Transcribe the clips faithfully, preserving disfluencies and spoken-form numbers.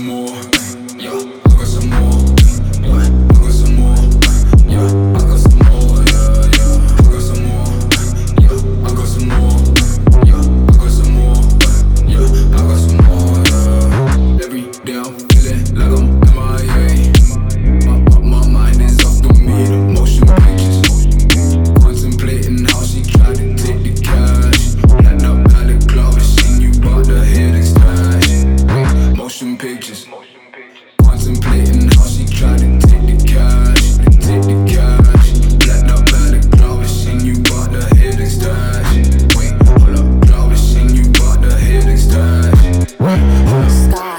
some more. Yeah, I got some more. Yeah, I got some more. Yeah, I got some more. Yeah, yeah, I got some more. Yeah, I got some more. Yeah, I got some more. Yeah, I got some more. Yeah. Every day I'm feeling like I'm M I A. My, my, my mind is off the meat, motion pictures. Contemplating how she tried to take the cash. Planned up how the club, seen you bought the head and stash. Motion pictures. Contemplating how she tried to take the cash, to take the cash. Planned up how the club, seen you bought the head and stash. Wait, hold up, club, seen you bought the head and stash. Wait, hold up.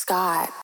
Scott.